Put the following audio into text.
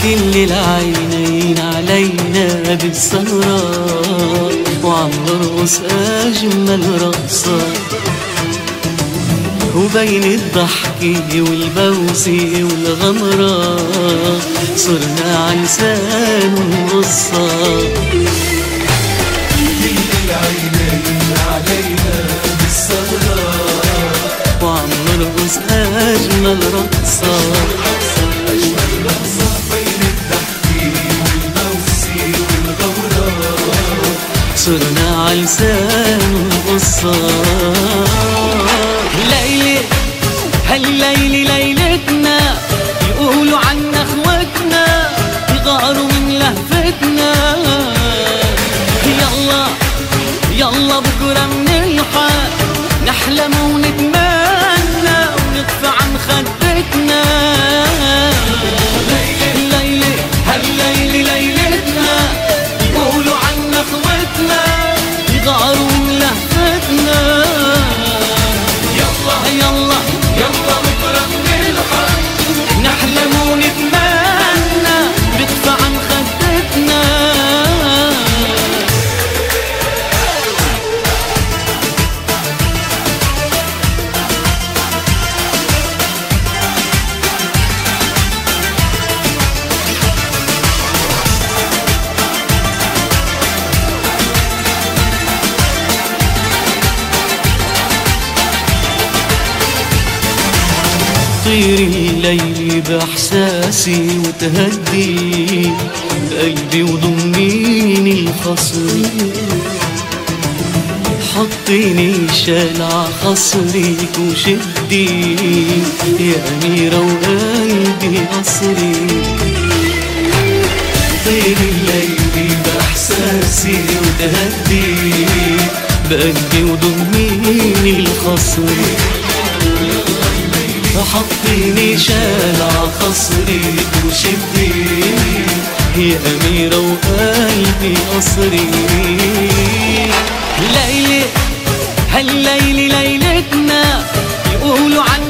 الليل عينين علينا بالسهرة وعم نرقص أجمل رقصة، وبين الضحكة والبوسة والغمرة صرنا عنسان ونقصة. الليل عينين علينا بالسهرة وعم نرقص أجمل رقصة، أجمل رقصة بين الضحكة والبوسة والغمرة صرنا عالسان ونقصة. ليلة هالليلة ليلتنا يقولوا عنا اخوتنا يغاروا من لهفتنا. يلا يلا بكرة منلحق نحلم ونتمنى ونطفى عن خدتنا. ليلة هالليلة ليلتنا يقولوا عنا اخوتنا يغاروا من لهفتنا. يلا يلا يلا بكرة منلحق نحلم ونتمنى نطفى عن خدتنا. طير الليل بإحساسي وتهدي قلبي وضميني الخصري، حطيني شال عخصرك وشدي يا أميرة وقلبي قصري. طير الليل بإحساسي وتهدي بقلبي وضميني الخصري، حطيني شال عخصرك وشدي يا أميرة وقلبي قصري. ليلة هالليلة ليلتنا يقولوا عنا